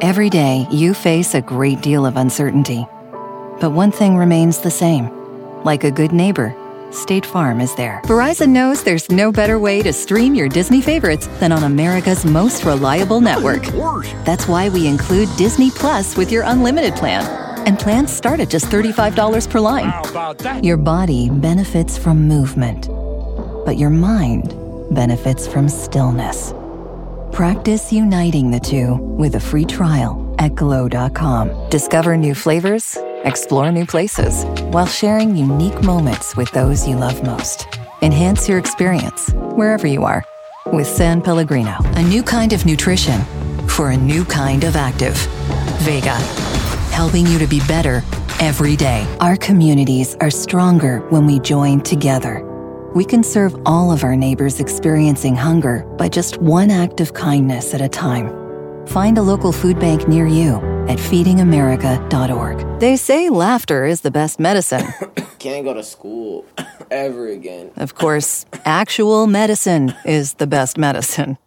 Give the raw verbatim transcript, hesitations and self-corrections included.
Every day, you face a great deal of uncertainty. But one thing remains the same. Like a good neighbor, State Farm is there. Verizon knows there's no better way to stream your Disney favorites than on America's most reliable network. That's why we include Disney Plus with your unlimited plan. And plans start at just thirty-five dollars per line. How about that? Your body benefits from movement, but your mind benefits from stillness. Practice uniting the two with a free trial at glow dot com. Discover new flavors, explore new places, while sharing unique moments with those you love most. Enhance your experience wherever you are with San Pellegrino, a new kind of nutrition for a new kind of active. Vega, helping you to be better every day. Our communities are stronger when we join together. We can serve all of our neighbors experiencing hunger by just one act of kindness at a time. Find a local food bank near you at feeding america dot org. They say laughter is the best medicine. Can't go to school ever again. Of course, actual medicine is the best medicine.